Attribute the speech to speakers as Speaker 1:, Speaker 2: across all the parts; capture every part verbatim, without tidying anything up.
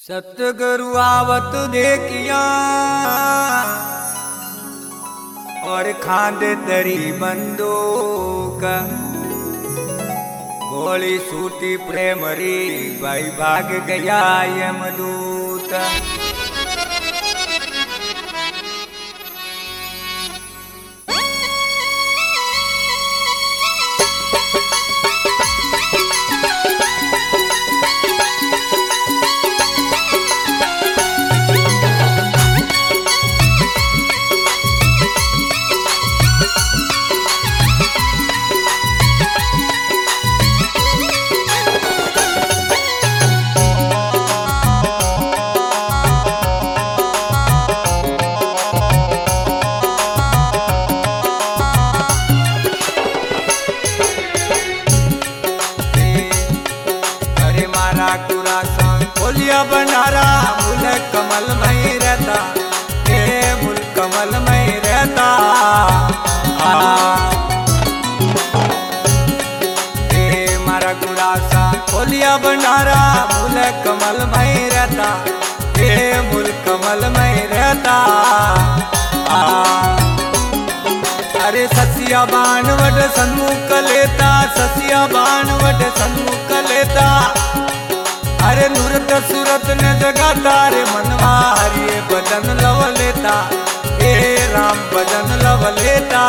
Speaker 1: सतगुरु आवत देखिया और खांदे तरी बंदूक गोली सूटी प्रेमरी भाई भाग गया यमदूत। बोलिया बनारा मुल कमल में रहता, ए मुल कमल में रहता। ए मारा गुरासा बोलिया बनारा मुल कमल में रहता, ए मुल कमल में रहता। अरे ससिया बाण वट सन्मुख लेता, ससिया बाण वट सन्मुख लेता। अरे नूरत सूरत ने जगाता रे मनवा हरिये भजन लव लेता, ए राम भजन लव लेता।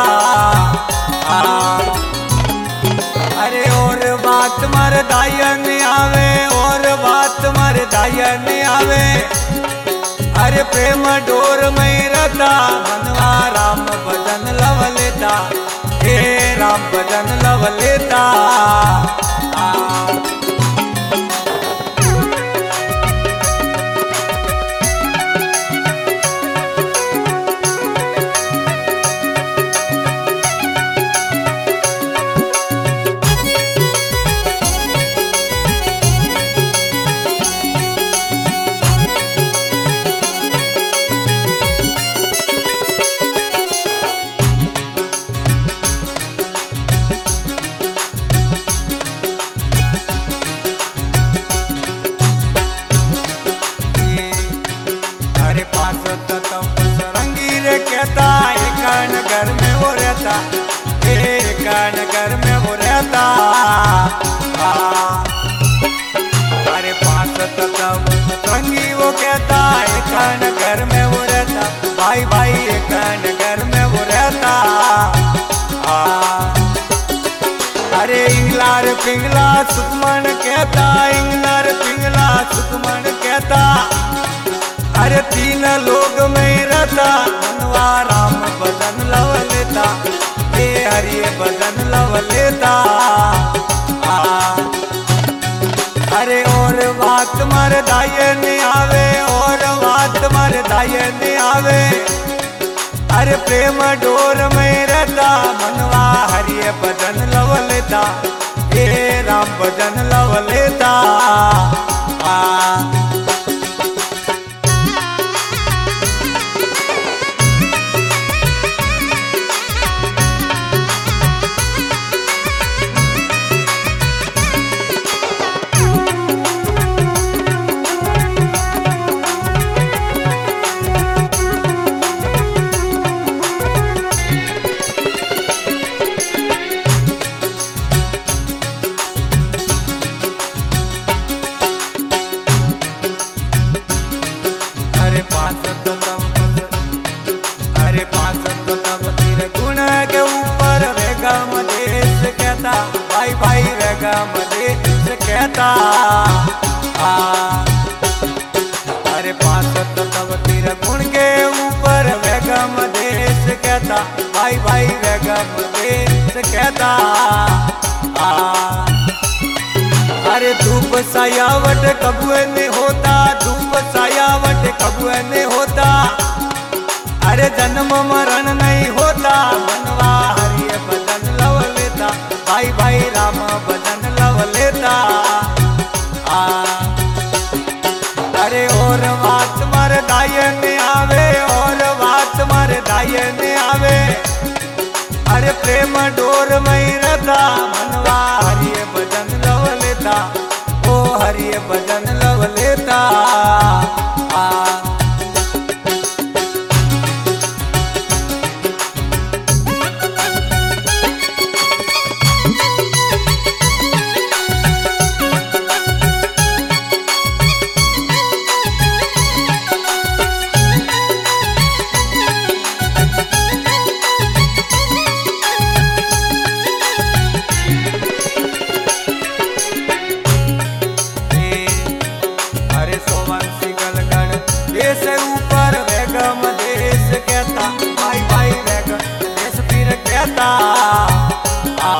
Speaker 1: अरे और बात मार दायन आवे, और बात मार दायन आवे। अरे प्रेम डोर में रहता मनवा राम भजन लव लेता, ए राम भजन लव लेता। घर में वो रहता, एक नगर में वो रहता। अरे पास तब संगी वो कहता, एक नगर में वो रहता, भाई भाई एक नगर में वो रहता। अरे इंगलार पिंगला सुकमन कहता, इंगलार पिंगला सुकमन कहता। अरे तीन लोग में रहता मनवा राम भजन लव लेता, ए हरिये भजन लव लेता। अरे और बात मार दायन आवे, और बात मार दायन आवे। अरे प्रेम डोर में रहता मनवा हरिये भजन लव लेता, ए राम भजन लव लेता। अरे पास तो तब तेरे गुण के ऊपर वेगा मदेश कहता, भाई भाई वेगा मदेश कहता। अरे पास तो तब तेरे गुण के ऊपर वेगा मदेश कहता, भाई भाई वेगा मदेश कहता। अरे धूप सायावट कबुए ने होता, धूप सायावट कबुए ने होता। अरे जन्म मरण नहीं होता मनवा हरिये भजन लव लेता, भाई भाई राम भजन लव लेता। अरे और बात मार दायन आवे, और बात मार दायन आवे। अरे प्रेम डोर में रहता मनवा हरिये भजन लव लेता, ओ हरिये भजन लव लेता। वंशी गलगढ़ देश ऊपर वेगम देश कहता भाई भाई वेगम देश फिर कहता आ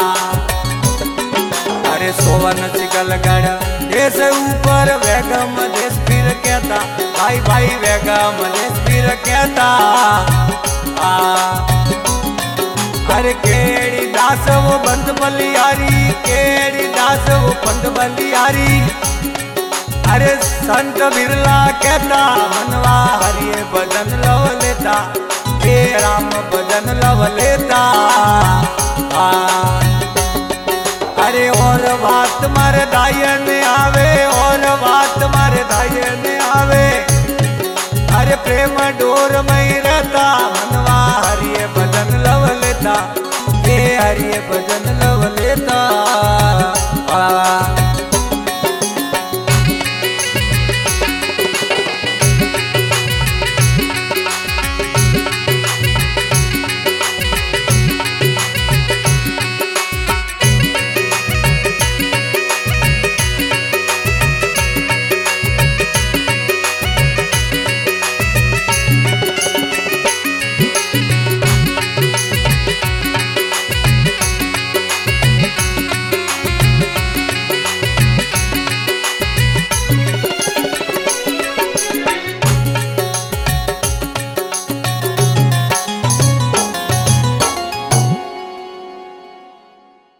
Speaker 1: अरे सोवन सिगलगढ़ देश ऊपर वेगम देश फिर कहता भाई भाई वेगम देश फिर कहता आ अरे केड़ी दास वो बंद बलियारी केड़ी दास वो बंद बलियारी अरे संत बिरला कहता मनवा हरिये भजन लव लेता हे राम भजन लव लेता आ अरे और बात मारे दायन आवे और बात मारे दायन आवे अरे प्रेम डोर में रहता मनवा हरिये भजन लव लेता हे हरिये भजन लव लेता आ